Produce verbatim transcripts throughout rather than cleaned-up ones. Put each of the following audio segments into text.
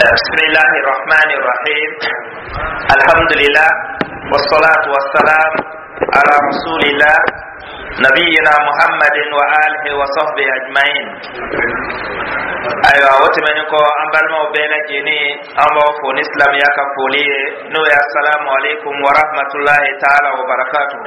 بسم الله الرحمن الرحيم الحمد لله والصلاة والسلام على رسول الله نبينا محمد وآله وصحبه أجمعين. أيوة وتمنيكو أمبالما وبينا جيني أمو فون إسلام يكا فولي نوي السلام عليكم ورحمة الله تعالى وبركاته.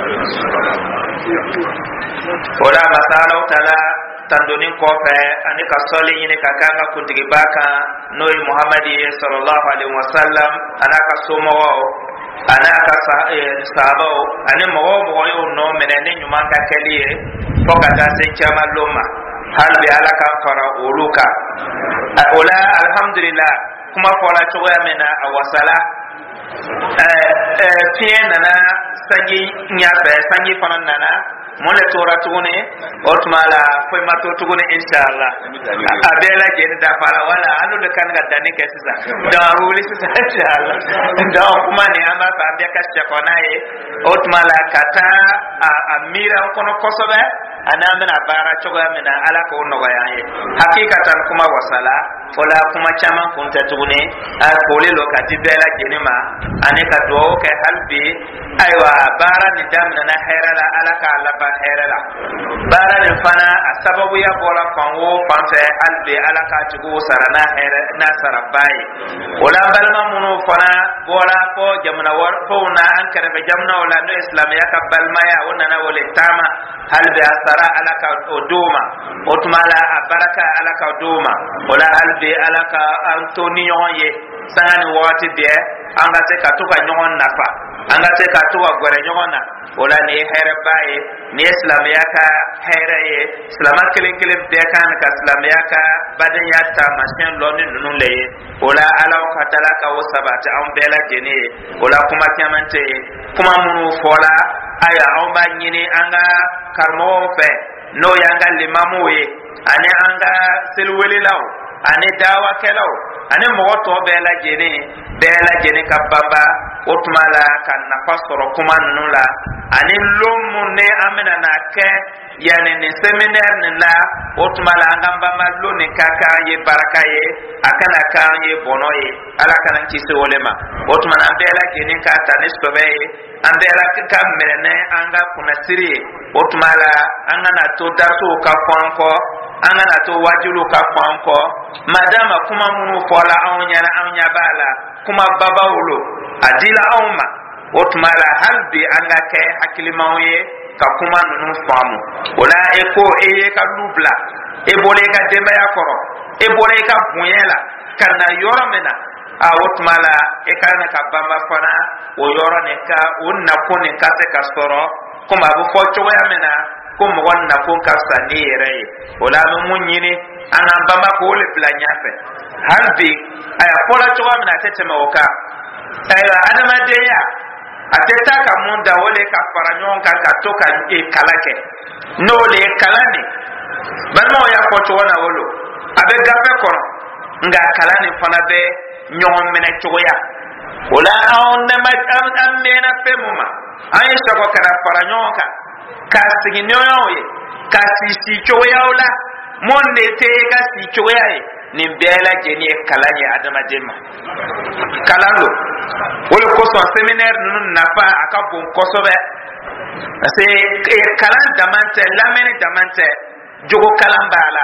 ولا مسألة تعالى tandonin kofe ani ka soli ni ka kanga kuntigi baka noy muhammadi sallallahu alaihi wasallam anaka somo anaka sahaba ani mo mo yo no menene nyuma ka kaliye fokata se chama loma hal bi alaka fara uluka ola alhamdulillah kuma fora choya mena awasala eh eh tiena na sangi nyabe sangi fanan nana mole tora tugune otmala foi mato tugune inshallah abela jeni da fara wala alu de kan ga dani ke sisa da ruli sisa inshallah da kuma ne amba fa abia kasha konae otmala kata amira kono kosobe anamena bara choga mena ala ko no yaye hakikatan kuma wasala fola kuma chama kunta tugune a kole lokati bela jeni ma ane ka do ke halbi aywa bara ni damna na herala ala ka ala herala bara ni fana sababu ya bola fanwo fanse albe ala ka tugo sarana here na sarabai wala balma munu fana bola ko jamna war ko na an kare be jamna wala no islam ya ka balma ya wona na wala tama halbe asara ala ka oduma otmala baraka ala ka oduma wala halbe ala ka antonio ye sani wati de anga te ka tuka nyon nafa anga te ka tuka gore nyona wala ni here baye ni islam yaka here ye islam kelen kelen de kan ka islam yaka baden ya ta mashin loni nunu le wala ala ka talaka wasabata an bela jene wala kuma kamante kuma munu fola aya on ba nyini anga karmo fe no yanga limamu ye ane anga silweli law ane dawa kelaw ane moto bela jene bela jene ka baba otmala kan nafasoro kuma nunula ani lomu ne amena na ke yani ni seminaire ni la otmala ngamba mallo ni kaka ye baraka ye akana kan ye bono ye ala kana kisi wolema otmala bela jene ka tanisto be ambela ka mene anga kuna siri otmala anga na to darso ka fanko anga na to wajulu ka fanko madama kuma munu fola awnya na awnya bala kuma baba wulo adila awma otmala halbi anga ke hakilimawe ka kuma nunu famu wala eko eye ka lubla e bole ka demba ya koro e bole ka bunyela kana yoro mena a otmala e kana ka bamba fana o yoro ne ka onna ko ne ka se ka soro kuma bu fo choya mena ko mo wonna ko ka sani yere wala mun nyini ana bamba ko le planya fe halbi aya pola choya mena tete mawoka aya adama deya ateta ka munda wole ka faranyon ka ka toka e kalake no le kalani balmo ya ko chona wolo abe gafe kono nga kalani fana be nyon mena choya wala on na ma am am mena femuma ayi shako kara faranyon ka ka siginyo ye ka sisi choya wala monde te ka si choya ye ni bela jeni kalanye adama jema kalalo wala ko so seminaire nun nafa akabon kosobe ase e kalan damante lamene damante jogo kalambala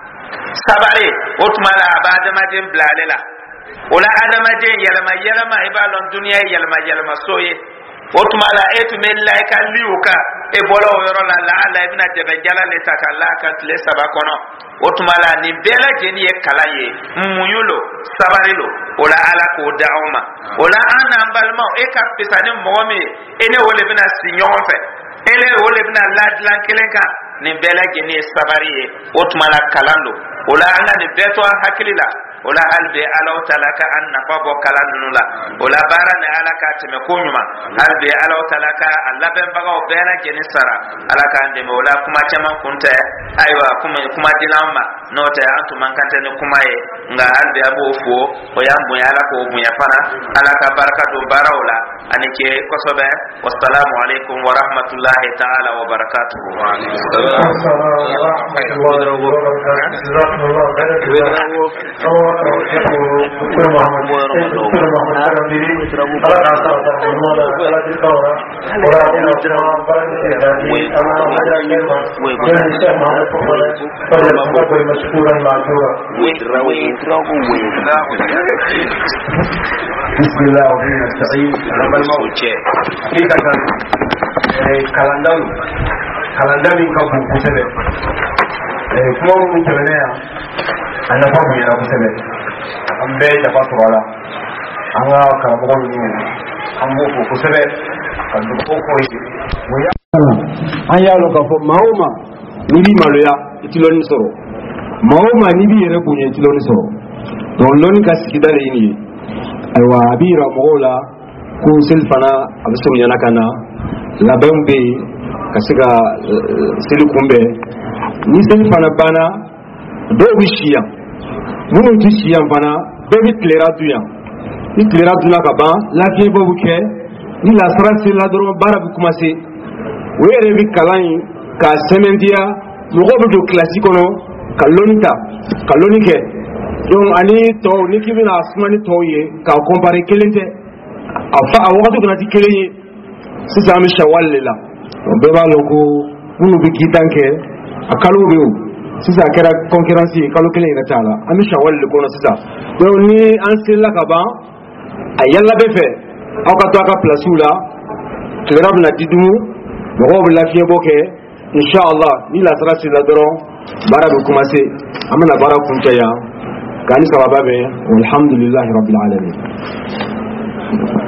sabare otmala abadama jem blalela wala adama je yalama yalama ibalon dunya yalama yalama soye otmala etu melaika liuka e bolo yoro la la ala ibn jabala le takalla ka tle sabakono otmala ni bela jeni e kalaye muyulo sabarilo wala ala ko dauma wala ana balma e ka pisani momi ene wole bina sinyon fe ele wole bina ladlan kelenka ni bela jeni sabariye otmala kalando wala ana ni beto hakilila wala albe ala talaka anna babo kalanula wala barana alaka teme kunyuma albe ala talaka alla ben baga o bela jeni sara alaka ande wala kuma chama kunta aywa kuma kuma dilama note antu mankante ne kuma ye nga albe abo fo o yambu yala ko bunya fana alaka baraka do barawla anike kosobe wassalamu alaikum wa rahmatullahi ta'ala wa barakatuh wa alaikum assalam wa rahmatullahi wa barakatuh بسم الله الرحمن الرحيم. kalandan kalandan min ka bon kosɛbɛ kuma minnu tɛmɛnen yan a nafa bonyana kosɛbɛ an bɛɛ nafa sɔrɔ a la an ka karamɔgɔ ninnu an b'o fɔ kosɛbɛ ka dugawu k'o ye o y'a an y'a dɔn k'a fɔ maa o maa n'i b'i maloya i ti lɔnni sɔrɔ maa o maa n'i b'i yɛrɛ bonya i ti lɔnni sɔrɔ donc lɔnni ka sigida de ye nin ye ayiwa a b'i yira mɔgɔw la ko seli fana a bɛ surunyana ka na labɛnw bɛ yen ka se ka seli kunbɛn ni seli fana banna dɔw bɛ si yan minnu tɛ si yan fana bɛɛ bɛ tilera dun yan ni tilera dunna ka ban lafiyɛbɔ bɛ kɛ ni lasara selila dɔrɔn baara bɛ commencer o yɛrɛ bɛ kalan in k'a sɛmɛntiya mɔgɔw bɛ don kilasi kɔnɔ ka lɔnni ta ka lɔnni kɛ donc ani tɔw ni k'i bɛna suma ni tɔw ye k'a comparer kelen tɛ a fa a wagati fana tɛ kelen ye sisan an bɛ shawal de la bɛɛ b'a lɔn ko minnu bɛ kiitan kɛ a kalo bɛ yen sisan a kɛra concurrence ye kalo kelen yɛrɛ t'a la an bɛ shawal de kɔnɔ sisan donc ni an selila ka ban a yala bɛɛ fɛ aw ka to a ka pilasiw la tilera bɛna di dumu mɔgɔw bɛ lafiyɛbɔ kɛ inshallah ni lasara sera dɔrɔn baara bɛ commencer an bɛna baara kuncɛ yan k'a ni sababa bɛ alhamdulilahi rabbil alamin.